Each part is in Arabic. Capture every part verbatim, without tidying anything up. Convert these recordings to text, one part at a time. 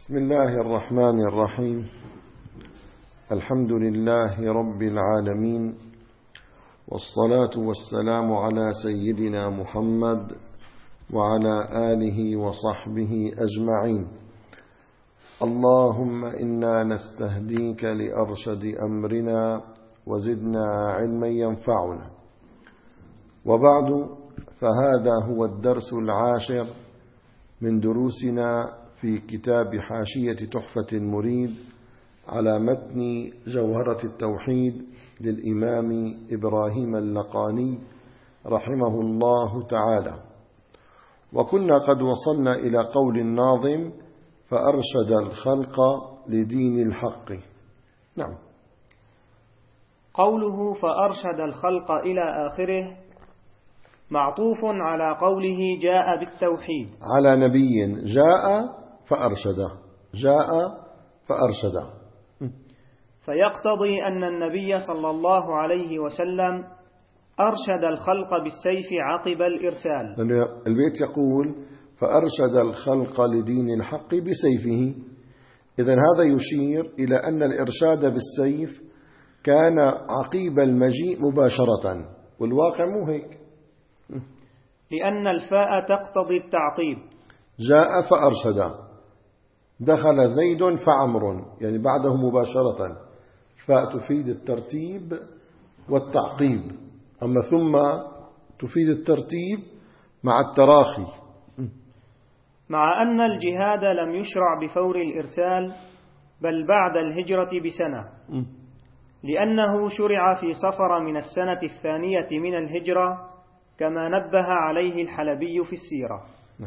بسم الله الرحمن الرحيم. الحمد لله رب العالمين، والصلاة والسلام على سيدنا محمد وعلى آله وصحبه أجمعين. اللهم إنا نستهديك لأرشد أمرنا وزدنا علما ينفعنا. وبعد، فهذا هو الدرس العاشر من دروسنا في كتاب حاشية تحفة المريد على متن جوهرة التوحيد للإمام إبراهيم اللقاني رحمه الله تعالى. وكنا قد وصلنا إلى قول الناظم: فأرشد الخلق لدين الحق. نعم. قوله فأرشد الخلق إلى آخره معطوف على قوله جاء بالتوحيد، على نبي جاء فأرشده، جاء فأرشده، فيقتضي أن النبي صلى الله عليه وسلم أرشد الخلق بالسيف عقب الإرسال. البيت يقول فأرشد الخلق لدين الحق بسيفه، إذن هذا يشير إلى أن الإرشاد بالسيف كان عقيب المجيء مباشرة، والواقع مو هيك، لأن الفاء تقتضي التعقيب. جاء فأرشد، دخل زيد فعمر، يعني بعده مباشرة، فاء تفيد الترتيب والتعقيب، أما ثم تفيد الترتيب مع التراخي. مع أن الجهاد لم يشرع بفور الإرسال بل بعد الهجرة بسنة، لأنه شرع في صفر من السنة الثانية من الهجرة كما نبه عليه الحلبي في السيرة.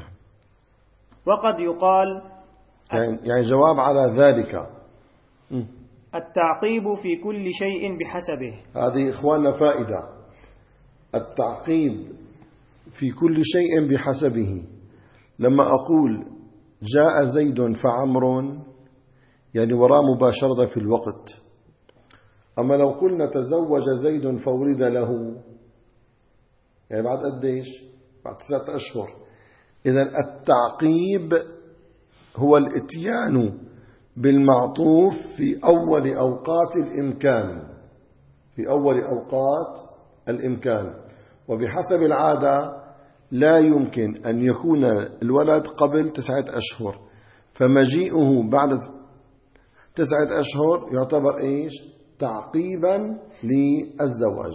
وقد يقال يعني, يعني جواب على ذلك التعقيب في كل شيء بحسبه. هذه إخواننا فائدة، التعقيب في كل شيء بحسبه. لما أقول جاء زيد فعمر، يعني وراء مباشرة في الوقت. أما لو قلنا تزوج زيد فولد له، يعني بعد قديش؟ بعد تسعة أشهر. إذن التعقيب هو الاتيان بالمعطوف في أول أوقات الإمكان، في أول أوقات الإمكان. وبحسب العادة لا يمكن أن يكون الولد قبل تسعة أشهر، فمجيئه بعد تسعة أشهر يعتبر إيش؟ تعقيبا للزواج.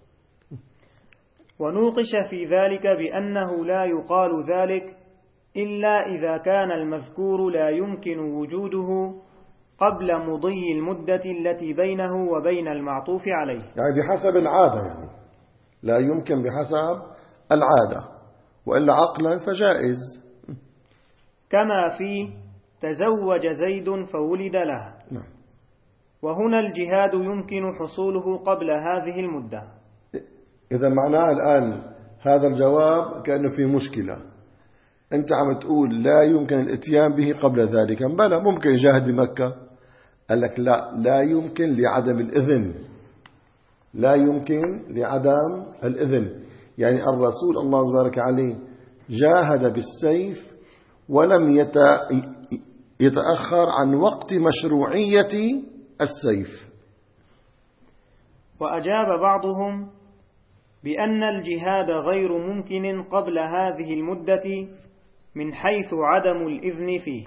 ونوقش في ذلك بأنه لا يقال ذلك إلا إذا كان المذكور لا يمكن وجوده قبل مضي المدة التي بينه وبين المعطوف عليه، يعني بحسب العادة، يعني لا يمكن بحسب العادة، وإلا عقلا فجائز، كما في تزوج زيد فولد له. وهنا الجهاد يمكن حصوله قبل هذه المدة. إذا معناه الآن هذا الجواب كأنه في مشكلة. أنت عم تقول لا يمكن الاتيان به قبل ذلك، بلى ممكن يجاهد بمكة. قال لك لا، لا يمكن لعدم الإذن، لا يمكن لعدم الإذن. يعني الرسول الله بارك عليه جاهد بالسيف ولم يتأخر عن وقت مشروعية السيف. وأجاب بعضهم بأن الجهاد غير ممكن قبل هذه المدة من حيث عدم الإذن فيه.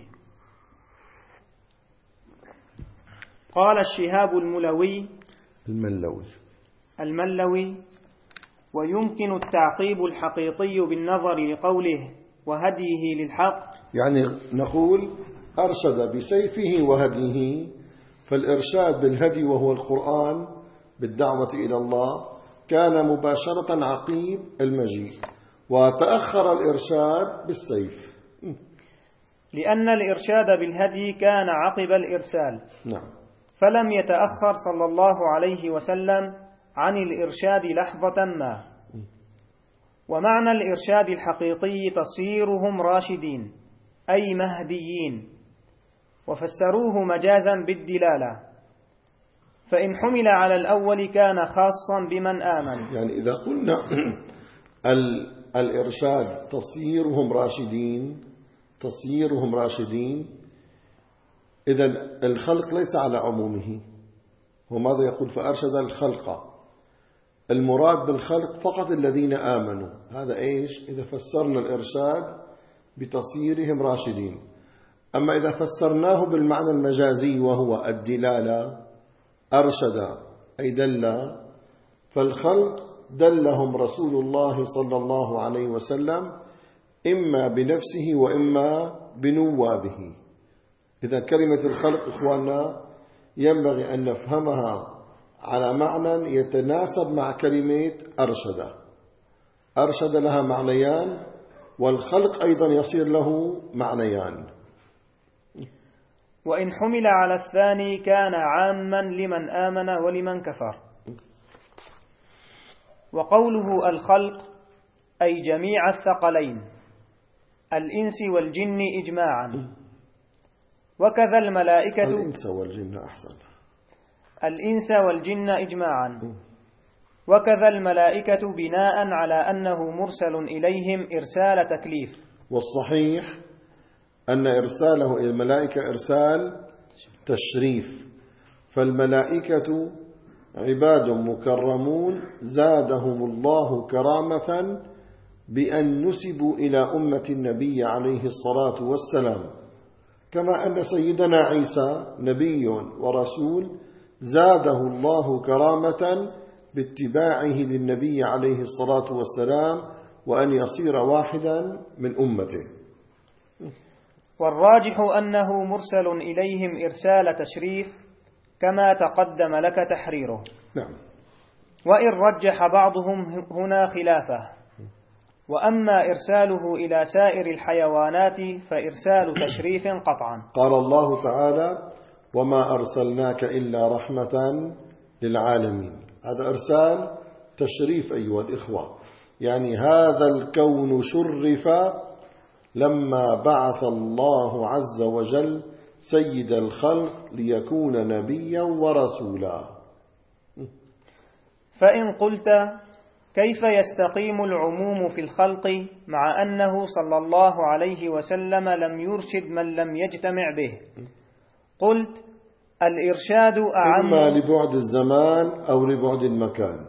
قال الشهاب الملوي الملوي الملوي ويمكن التعقيب الحقيقي بالنظر لقوله وهديه للحق، يعني نقول أرشد بسيفه وهديه، فالإرشاد بالهدي وهو القرآن بالدعوة إلى الله كان مباشرة عقيب المجيء، وتأخر الإرشاد بالسيف، لأن الإرشاد بالهدي كان عقب الإرسال. نعم. فلم يتأخر صلى الله عليه وسلم عن الإرشاد لحظة ما. ومعنى الإرشاد الحقيقي تصيرهم راشدين أي مهديين، وفسروه مجازا بالدلالة، فإن حمل على الأول كان خاصا بمن آمن. يعني إذا قلنا الإرشاد تصيرهم راشدين، تصيرهم راشدين، إذا الخلق ليس على عمومه. هو ماذا يقول؟ فأرشد الخلق، المراد بالخلق فقط الذين آمنوا. هذا إيش؟ إذا فسرنا الإرشاد بتصيرهم راشدين. أما إذا فسرناه بالمعنى المجازي وهو الدلالة، أرشد أي دل، فالخلق دلهم رسول الله صلى الله عليه وسلم إما بنفسه وإما بنوابه. إذا كلمة الخلق إخواننا ينبغي أن نفهمها على معنى يتناسب مع كلمة أرشد. أرشد لها معنيان، والخلق أيضا يصير له معنيان. وإن حمل على الثاني كان عاما لمن آمن ولمن كفر. وقوله الخلق أي جميع الثقلين، الإنس والجن إجماعا. وكذا الملائكة، الإنس والجن أحسن، الإنس والجن إجماعا. وكذا الملائكة بناء على أنه مرسل إليهم إرسال تكليف. والصحيح أن إرساله إلى الملائكة إرسال تشريف، فالملائكة عباد مكرمون زادهم الله كرامة بأن نسبوا إلى أمة النبي عليه الصلاة والسلام، كما أن سيدنا عيسى نبي ورسول زاده الله كرامة باتباعه للنبي عليه الصلاة والسلام وأن يصير واحدا من أمته. والراجح أنه مرسل إليهم إرسال تشريف كما تقدم لك تحريره. نعم. وإن رجح بعضهم هنا خلافه. وأما إرساله إلى سائر الحيوانات فإرسال تشريف قطعا. قال الله تعالى: وما أرسلناك إلا رحمة للعالمين. هذا إرسال تشريف أيها الإخوة، يعني هذا الكون شرف لما بعث الله عز وجل سيد الخلق ليكون نبيا ورسولا. فإن قلت كيف يستقيم العموم في الخلق مع أنه صلى الله عليه وسلم لم يرشد من لم يجتمع به؟ قلت الإرشاد أعم، إما لبعد الزمان أو لبعد المكان.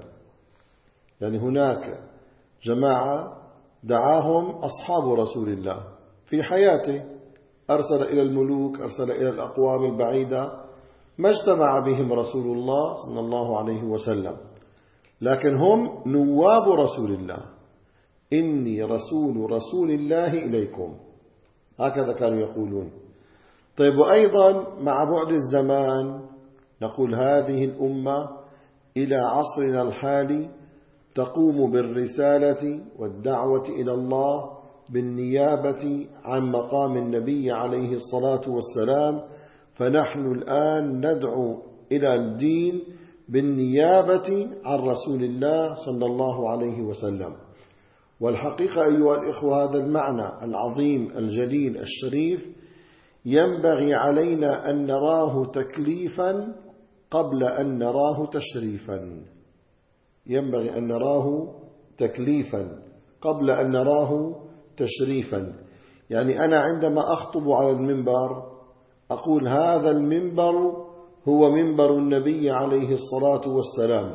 يعني هناك جماعة دعاهم أصحاب رسول الله في حياته، أرسل إلى الملوك، أرسل إلى الأقوام البعيدة، ما اجتمع بهم رسول الله صلى الله عليه وسلم، لكن هم نواب رسول الله. إني رسول رسول الله إليكم، هكذا كانوا يقولون. طيب، وأيضا مع بعد الزمان نقول هذه الأمة إلى عصرنا الحالي تقوم بالرسالة والدعوة إلى الله بالنيابة عن مقام النبي عليه الصلاة والسلام، فنحن الآن ندعو إلى الدين بالنيابة عن رسول الله صلى الله عليه وسلم. والحقيقة أيها الإخوة هذا المعنى العظيم الجليل الشريف ينبغي علينا أن نراه تكليفا قبل أن نراه تشريفا. ينبغي أن نراه تكليفا قبل أن نراه تشريفا. يعني أنا عندما أخطب على المنبر أقول هذا المنبر هو منبر النبي عليه الصلاة والسلام.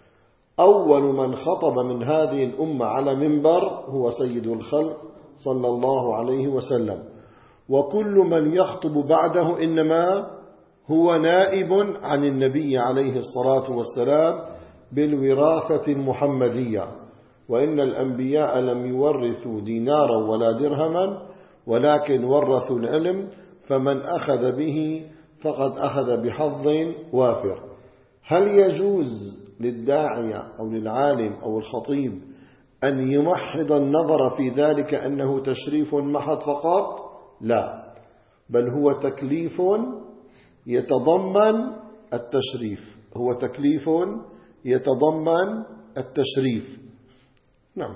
أول من خطب من هذه الأمة على منبر هو سيد الخلق صلى الله عليه وسلم، وكل من يخطب بعده إنما هو نائب عن النبي عليه الصلاة والسلام بالوراثة المحمدية. وإن الأنبياء لم يورثوا دينارا ولا درهما ولكن ورثوا العلم، فمن أخذ به فقد أخذ بحظ وافر. هل يجوز للداعية أو للعالم أو الخطيب أن يمحض النظر في ذلك أنه تشريف محض فقط؟ لا، بل هو تكليف يتضمن التشريف، هو تكليف يتضمن التشريف. نعم.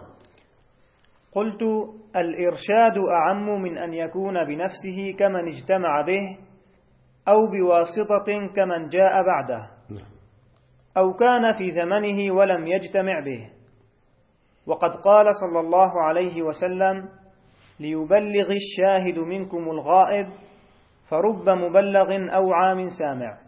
قلت الإرشاد أعم من أن يكون بنفسه كمن اجتمع به أو بواسطة كمن جاء بعده أو كان في زمنه ولم يجتمع به. وقد قال صلى الله عليه وسلم: ليبلغ الشاهد منكم الغائب، فرب مبلغ أوعى من سامع.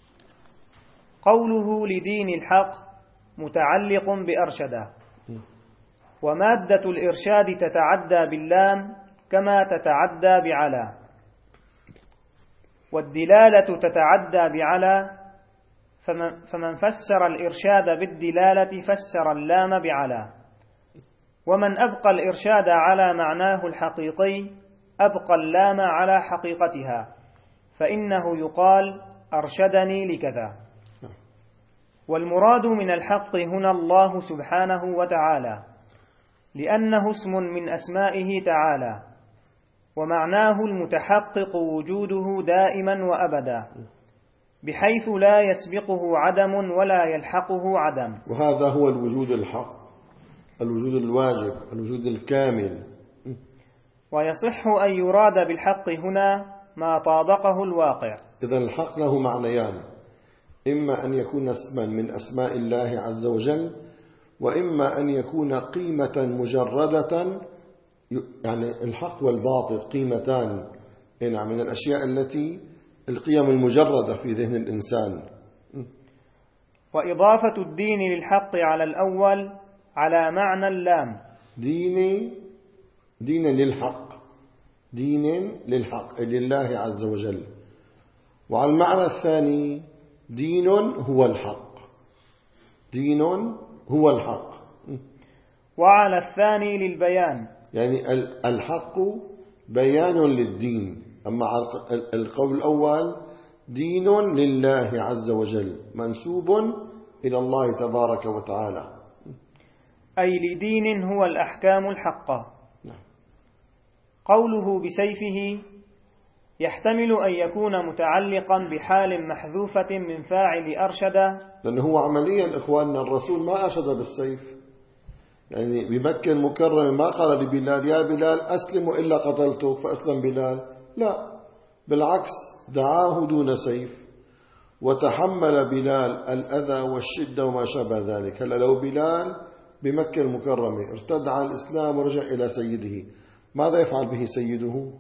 قوله لدين الحق متعلق بأرشد، ومادة الإرشاد تتعدى باللام كما تتعدى بعلى، والدلالة تتعدى بعلى، فمن فسر الإرشاد بالدلالة فسر اللام بعلى، ومن أبقى الإرشاد على معناه الحقيقي أبقى اللام على حقيقتها، فإنه يقال أرشدني لكذا. والمراد من الحق هنا الله سبحانه وتعالى، لأنه اسم من أسمائه تعالى، ومعناه المتحقق وجوده دائما وأبدا، بحيث لا يسبقه عدم ولا يلحقه عدم. وهذا هو الوجود الحق، الوجود الواجب، الوجود الكامل. ويصح أن يراد بالحق هنا ما طابقه الواقع. إذن الحق له معنيان، إما أن يكون اسما من أسماء الله عز وجل، وإما أن يكون قيمة مجردة، يعني الحق والباطل قيمتان من الأشياء التي القيم المجردة في ذهن الإنسان. وإضافة الدين للحق على الأول على معنى اللام، دين دين للحق، دين للحق لله عز وجل. وعلى المعنى الثاني دين هو الحق، دين هو الحق. وعلى الثاني للبيان، يعني الحق بيان للدين، أما القول الأول دين لله عز وجل منسوب إلى الله تبارك وتعالى، أي لدين هو الأحكام الحقة. قوله بسيفه يحتمل أن يكون متعلقا بحال محذوفة من فاعل أرشد، لأنه هو عمليا إخواننا الرسول ما أرشد بالسيف، يعني بمكة المكرمة ما قال لبلال يا بلال أسلم إلا قتلتك فأسلم بلال، لا، بالعكس دعاه دون سيف، وتحمل بلال الأذى والشدة وما شابه ذلك. هلا لو بلال بمكة المكرمة ارتد عن الإسلام ورجع إلى سيده، ماذا يفعل به سيده؟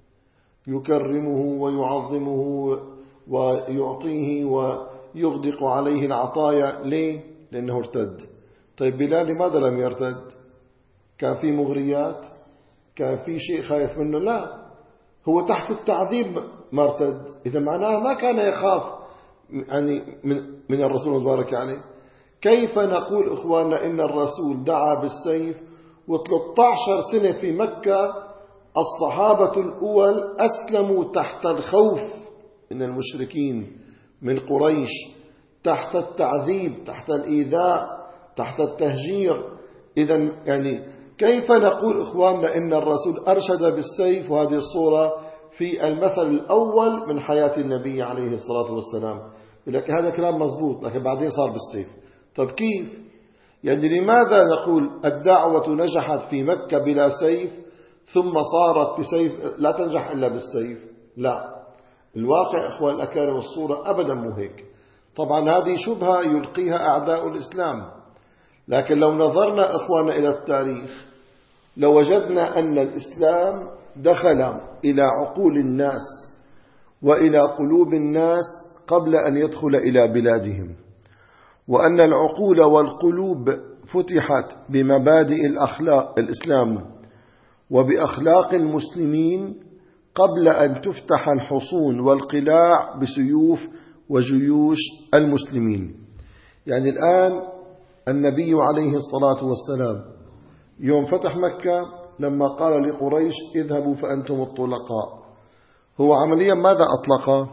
يكرمه ويعظمه ويعطيه ويغدق عليه العطايا. ليه؟ لأنه ارتد. طيب بلال لماذا لم يرتد؟ كان في مغريات؟ كان في شيء خايف منه؟ لا، هو تحت التعذيب ما ارتد. إذا معناه ما كان يخاف يعني من, من الرسول مبارك عليه. كيف نقول إخواننا إن الرسول دعا بالسيف وثلاثة عشر سنة في مكة الصحابة الأول أسلموا تحت الخوف من المشركين من قريش، تحت التعذيب، تحت الإيذاء، تحت التهجير. إذا يعني كيف نقول إخواننا إن الرسول أرشد بالسيف؟ وهذه الصورة في المثل الأول من حياة النبي عليه الصلاة والسلام. لكن هذا كلام مضبوط، لكن بعدين صار بالسيف. طب كيف؟ يعني لماذا نقول الدعوة نجحت في مكة بلا سيف ثم صارت بسيف لا تنجح إلا بالسيف؟ لا، الواقع إخوان الأكارم الصورة أبدا مو هيك. طبعا هذه شبهة يلقيها أعداء الإسلام، لكن لو نظرنا إخواننا إلى التاريخ لوجدنا أن الإسلام دخل إلى عقول الناس وإلى قلوب الناس قبل أن يدخل إلى بلادهم، وأن العقول والقلوب فتحت بمبادئ الأخلاق الإسلام وبأخلاق المسلمين قبل أن تفتح الحصون والقلاع بسيوف وجيوش المسلمين. يعني الآن النبي عليه الصلاة والسلام يوم فتح مكة لما قال لقريش اذهبوا فأنتم الطلقاء، هو عمليا ماذا أطلق؟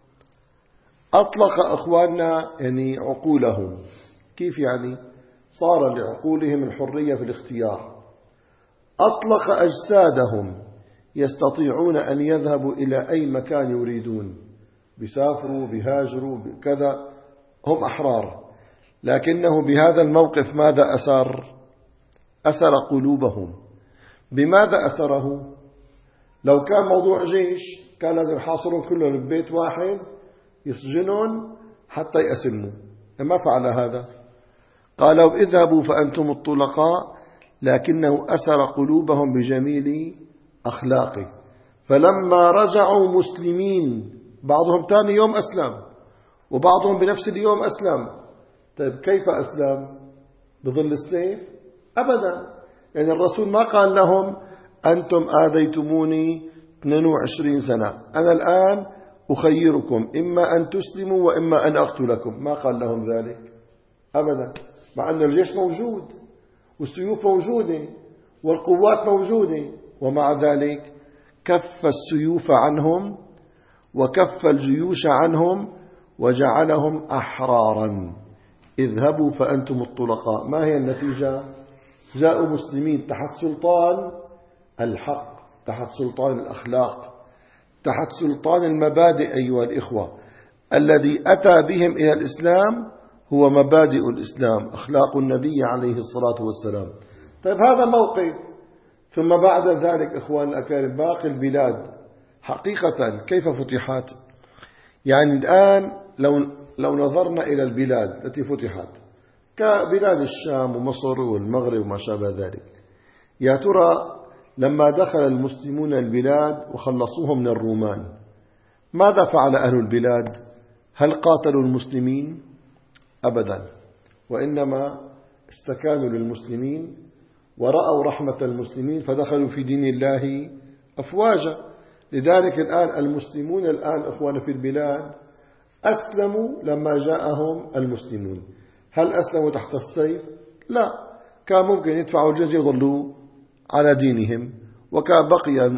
أطلق أخواننا يعني عقولهم. كيف يعني؟ صار لعقولهم الحرية في الاختيار. أطلق أجسادهم، يستطيعون أن يذهبوا إلى أي مكان يريدون، بيسافروا بيهاجروا بكذا، هم أحرار. لكنه بهذا الموقف ماذا أسر؟ أسر قلوبهم. بماذا أسره؟ لو كان موضوع جيش كان لازم يحاصرون كلهم ببيت واحد يسجنون حتى يأسلموا، ما فعل هذا. قالوا اذهبوا فأنتم الطلقاء، لكنه أسر قلوبهم بجميل أخلاقه، فلما رجعوا مسلمين، بعضهم ثاني يوم أسلم وبعضهم بنفس اليوم أسلم. طيب كيف أسلم؟ بظل السيف؟ أبدا. يعني الرسول ما قال لهم أنتم آذيتموني اثنين وعشرين سنة، أنا الآن أخيركم إما أن تسلموا وإما أن أقتلكم، ما قال لهم ذلك أبدا، مع أن الجيش موجود والسيوف موجودة والقوات موجودة، ومع ذلك كف السيوف عنهم وكف الجيوش عنهم وجعلهم أحرارا. اذهبوا فأنتم الطلقاء. ما هي النتيجة؟ جاءوا مسلمين تحت سلطان الحق، تحت سلطان الأخلاق، تحت سلطان المبادئ. أيها الإخوة، الذي أتى بهم إلى الإسلام هو مبادئ الإسلام، أخلاق النبي عليه الصلاة والسلام. طيب هذا موقف. ثم بعد ذلك إخوان الأكارم باقي البلاد حقيقة كيف فتحت؟ يعني الآن لو لو نظرنا إلى البلاد التي فتحت كبلاد الشام ومصر والمغرب وما شابه ذلك، يا ترى لما دخل المسلمون البلاد وخلصوهم من الرومان ماذا فعل أهل البلاد؟ هل قاتلوا المسلمين؟ أبدا، وإنما استكانوا للمسلمين ورأوا رحمة المسلمين فدخلوا في دين الله أفواجا. لذلك الآن المسلمون الآن إخوان في البلاد أسلموا لما جاءهم المسلمون. هل أسلموا تحت السيف؟ لا، كان ممكن يدفعوا الجزية يظلوا على دينهم، وكان بقي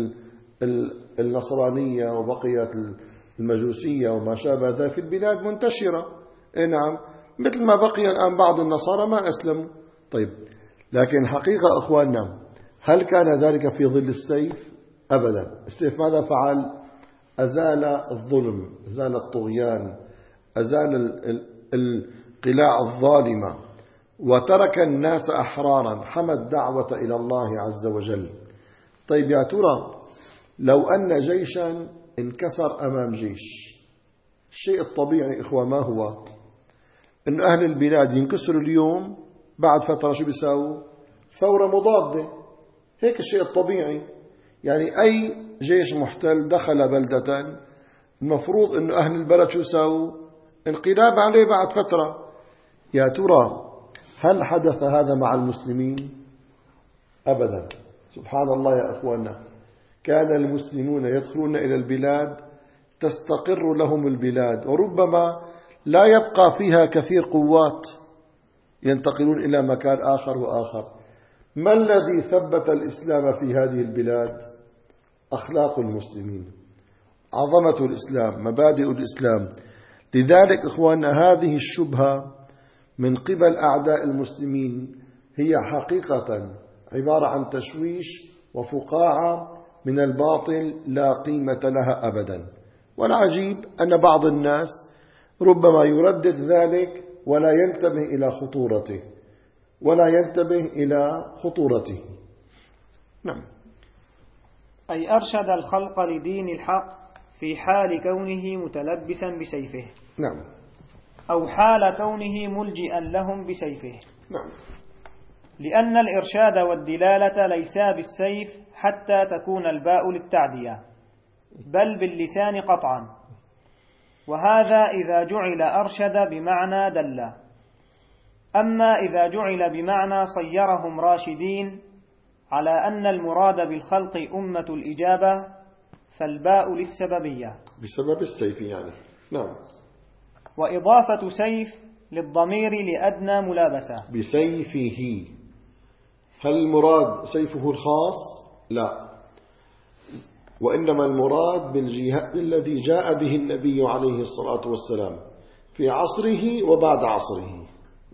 النصرانية وبقيت المجوسية وما شابه ذلك في البلاد منتشرة. نعم، مثل ما بقي الآن بعض النصارى ما أسلموا. طيب، لكن حقيقة أخواننا هل كان ذلك في ظل السيف؟ أبدا. السيف ماذا فعل؟ أزال الظلم، أزال الطغيان، أزال القلاع الظالمة، وترك الناس أحرارا، حمى الدعوة إلى الله عز وجل. طيب يا ترى لو أن جيشا انكسر أمام جيش، الشيء الطبيعي إخوة ما هو؟ أن أهل البلاد ينكسروا اليوم، بعد فترة شو بيساووا؟ ثورة مضادة. هيك الشيء الطبيعي. يعني أي جيش محتل دخل بلدة المفروض أن أهل البلد شو ساووا؟ انقلاب عليه بعد فترة. يا ترى هل حدث هذا مع المسلمين؟ أبدا. سبحان الله يا أخوانا، كان المسلمون يدخلون إلى البلاد تستقر لهم البلاد، وربما لا يبقى فيها كثير قوات، ينتقلون إلى مكان آخر وآخر. ما الذي ثبت الإسلام في هذه البلاد؟ أخلاق المسلمين، عظمة الإسلام، مبادئ الإسلام. لذلك إخواننا هذه الشبهة من قبل أعداء المسلمين هي حقيقة عبارة عن تشويش وفقاعة من الباطل لا قيمة لها أبدا. والعجيب أن بعض الناس ربما يردد ذلك ولا ينتبه إلى خطورته ولا ينتبه إلى خطورته. نعم. أي أرشد الخلق لدين الحق في حال كونه متلبسا بسيفه. نعم. أو حال كونه ملجئا لهم بسيفه. نعم. لأن الإرشاد والدلالة ليسا بالسيف حتى تكون الباء للتعدية، بل باللسان قطعا، وهذا إذا جعل أرشد بمعنى دل. أما إذا جعل بمعنى صيرهم راشدين على أن المراد بالخلق أمة الإجابة فالباء للسببية بسبب السيف يعني. نعم. وإضافة سيف للضمير لأدنى ملابسة. بسيفه، هل المراد سيفه الخاص؟ لا، وإنما المراد بالجهاد الذي جاء به النبي عليه الصلاة والسلام في عصره وبعد عصره.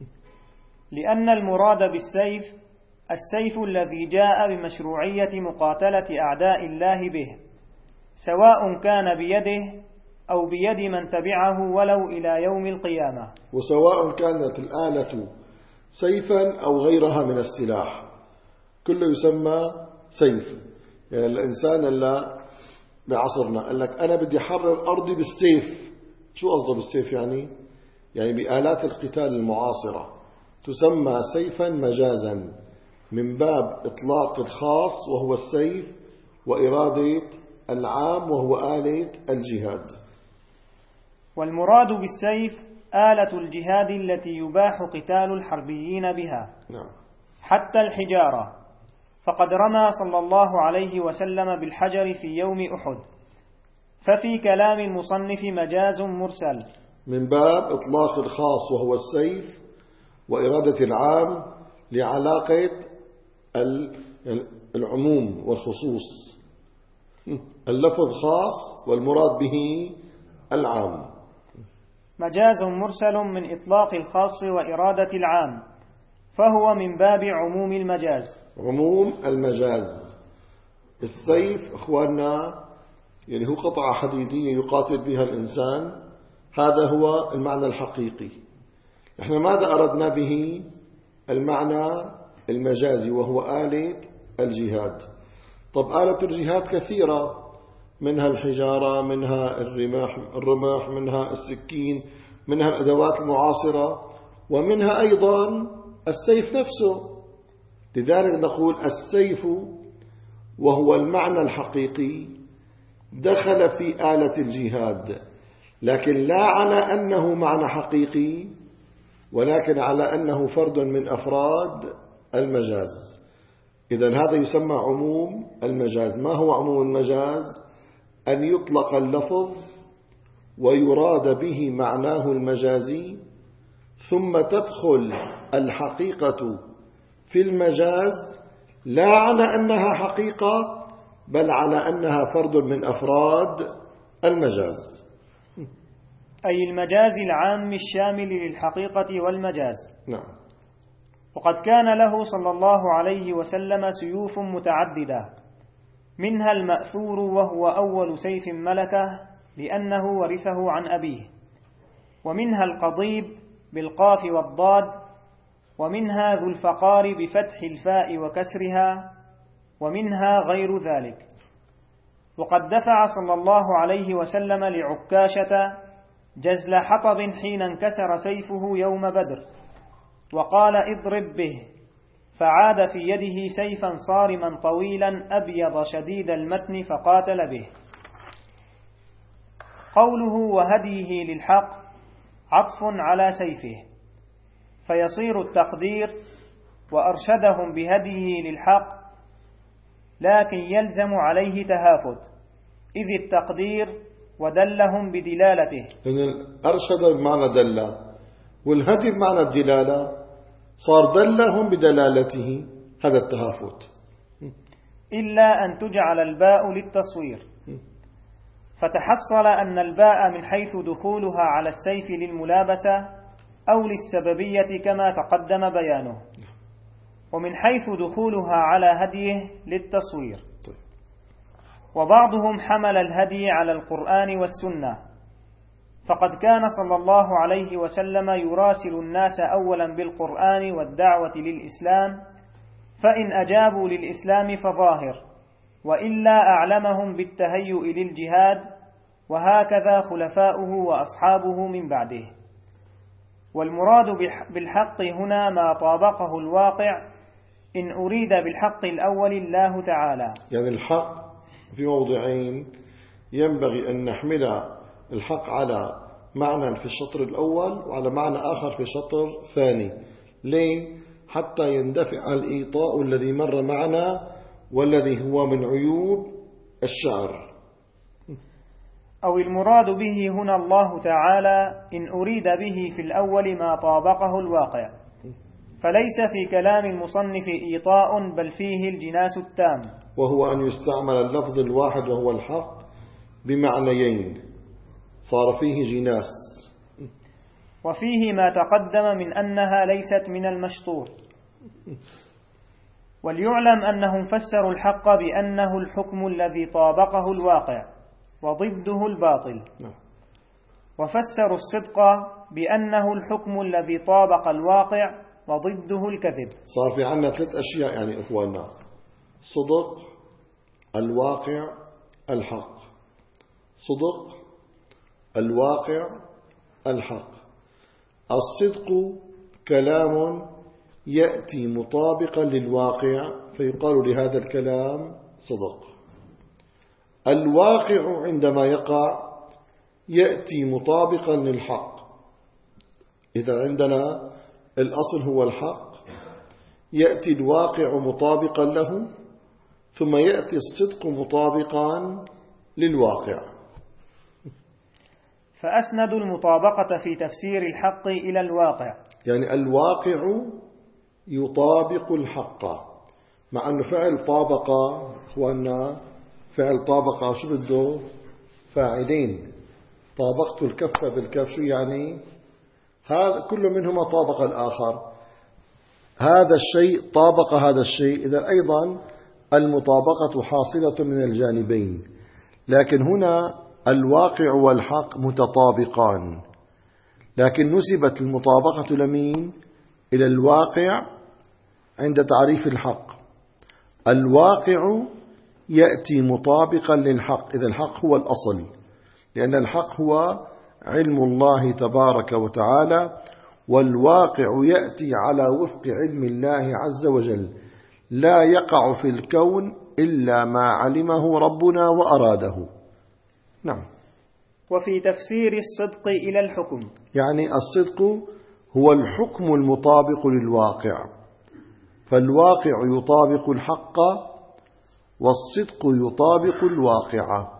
لأن المراد بالسيف السيف الذي جاء بمشروعية مقاتلة أعداء الله به، سواء كان بيده أو بيد من تبعه ولو إلى يوم القيامة، وسواء كانت الآلة سيفا أو غيرها من السلاح كله يسمى سيف. يعني الإنسان اللي بعصرنا قال لك أنا بدي حرر أرضي بالسيف، شو قصده بالسيف؟ يعني يعني بآلات القتال المعاصرة تسمى سيفا مجازا من باب إطلاق الخاص وهو السيف، وإرادة العام وهو آلة الجهاد. والمراد بالسيف آلة الجهاد التي يباح قتال الحربيين بها، نعم. حتى الحجارة، فقد رمى صلى الله عليه وسلم بالحجر في يوم أحد، ففي كلام المصنف مجاز مرسل من باب إطلاق الخاص وهو السيف وإرادة العام لعلاقة العموم والخصوص. اللفظ خاص والمراد به العام. مجاز مرسل من إطلاق الخاص وإرادة العام، فهو من باب عموم المجاز. عموم المجاز. السيف إخواننا يعني هو قطعة حديدية يقاتل بها الإنسان، هذا هو المعنى الحقيقي. إحنا ماذا أردنا به؟ المعنى المجازي وهو آلة الجهاد. طب آلة الجهاد كثيرة، منها الحجارة، منها الرماح, الرماح منها السكين، منها الأدوات المعاصرة، ومنها أيضا السيف نفسه. لذلك نقول السيف وهو المعنى الحقيقي دخل في آلة الجهاد، لكن لا على أنه معنى حقيقي، ولكن على أنه فرد من أفراد المجاز. إذن هذا يسمى عموم المجاز. ما هو عموم المجاز؟ أن يطلق اللفظ ويراد به معناه المجازي، ثم تدخل الحقيقة في المجاز لا على أنها حقيقة، بل على أنها فرد من أفراد المجاز. أي المجاز العام الشامل للحقيقة والمجاز. نعم. وقد كان له صلى الله عليه وسلم سيوف متعددة، منها المأثور وهو أول سيف ملكه لأنه ورثه عن أبيه، ومنها القضيب بالقاف والضاد، ومنها ذو الفقار بفتح الفاء وكسرها، ومنها غير ذلك. وقد دفع صلى الله عليه وسلم لعكاشة جزل حطب حين انكسر سيفه يوم بدر، وقال اضرب به، فعاد في يده سيفا صارما طويلا أبيض شديد المتن فقاتل به. قوله وهديه للحق عطف على سيفه، فيصير التقدير وأرشدهم بهديه للحق، لكن يلزم عليه تهافت، إذ التقدير ودلهم بدلالته. أرشد بمعنى دل، والهدي بمعنى الدلالة، صار دلهم بدلالته، هذا التهافت. إلا أن تجعل الباء للتصوير، فتحصل أن الباء من حيث دخولها على السيف للملابسة أو للسببية كما تقدم بيانه، ومن حيث دخولها على هديه للتصوير. وبعضهم حمل الهدي على القرآن والسنة، فقد كان صلى الله عليه وسلم يراسل الناس أولا بالقرآن والدعوة للإسلام، فإن أجابوا للإسلام فظاهر، وإلا أعلمهم بالتهيؤ للجهاد، وهكذا خلفاؤه وأصحابه من بعده. والمراد بالحق هنا ما طابقه الواقع، إن أريد بالحق الأول الله تعالى. يعني الحق في موضعين، ينبغي أن نحمل الحق على معنى في الشطر الأول وعلى معنى آخر في الشطر الثاني. ليه؟ حتى يندفع الإيطاء الذي مر معنا والذي هو من عيوب الشعر. أو المراد به هنا الله تعالى، إن أريد به في الأول ما طابقه الواقع، فليس في كلام المصنف إيطاء، بل فيه الجناس التام، وهو أن يستعمل اللفظ الواحد وهو الحق بمعنيين، صار فيه جناس. وفيه ما تقدم من أنها ليست من المشطور. وليعلم أنهم فسروا الحق بأنه الحكم الذي طابقه الواقع وضده الباطل، وفسروا الصدق بأنه الحكم الذي طابق الواقع وضده الكذب. صار في عنا ثلاث أشياء يعني إخواننا: صدق، الواقع، الحق. صدق، الواقع، الحق. الصدق كلام يأتي مطابقا للواقع، فيقال لهذا الكلام صدق. الواقع عندما يقع يأتي مطابقا للحق. إذا عندنا الأصل هو الحق، يأتي الواقع مطابقا له، ثم يأتي الصدق مطابقا للواقع. فأسندوا المطابقة في تفسير الحق إلى الواقع، يعني الواقع يطابق الحق، مع أنه فعل طابق أخواننا، فعل طابق شو بده؟ فاعلين. طابقت الكف بالكف، شو يعني؟ هذا كل منهما طابق الآخر، هذا الشيء طابق هذا الشيء، إذا أيضا المطابقة حاصلة من الجانبين. لكن هنا الواقع والحق متطابقان، لكن نسبت المطابقة لمين؟ إلى الواقع عند تعريف الحق. الواقع يأتي مطابقا للحق، إذا الحق هو الأصل، لأن الحق هو علم الله تبارك وتعالى، والواقع يأتي على وفق علم الله عز وجل، لا يقع في الكون إلا ما علمه ربنا وأراده. نعم. وفي تفسير الصدق إلى الحكم، يعني الصدق هو الحكم المطابق للواقع، فالواقع يطابق الحق والصدق يطابق الواقع.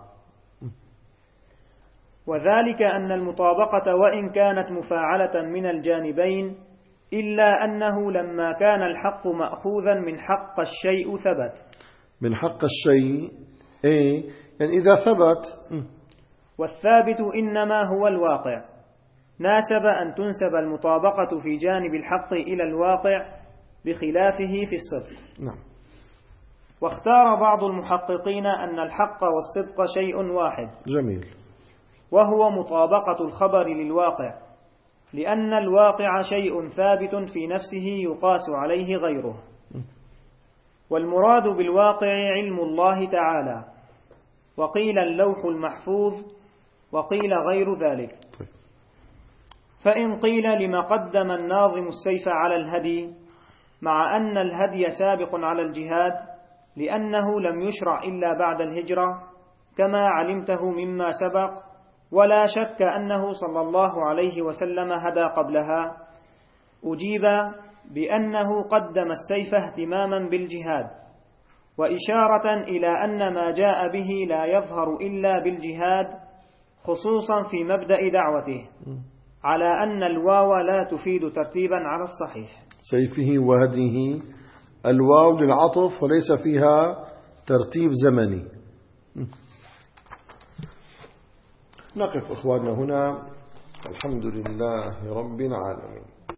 وذلك أن المطابقة وإن كانت مفاعلة من الجانبين، إلا أنه لما كان الحق مأخوذا من حق الشيء ثبت. من حق الشيء إيه؟ يعني إذا ثبت. والثابت إنما هو الواقع، ناسب أن تنسب المطابقة في جانب الحق إلى الواقع بخلافه في الصدق. نعم. واختار بعض المحققين أن الحق والصدق شيء واحد. جميل. وهو مطابقة الخبر للواقع، لأن الواقع شيء ثابت في نفسه يقاس عليه غيره. والمراد بالواقع علم الله تعالى، وقيل اللوح المحفوظ، وقيل غير ذلك. فإن قيل لما قدم الناظم السيف على الهدي، مع أن الهدي سابق على الجهاد، لأنه لم يشرع إلا بعد الهجرة كما علمته مما سبق، ولا شك أنه صلى الله عليه وسلم هدى قبلها، أجيب بأنه قدم السيف اهتماما بالجهاد، وإشارة إلى أن ما جاء به لا يظهر إلا بالجهاد، خصوصا في مبدأ دعوته، على أن الواو لا تفيد ترتيبا على الصحيح. سيفه وهديه، الواو للعطف وليس فيها ترتيب زمني. نقف إخواننا هنا. الحمد لله رب العالمين.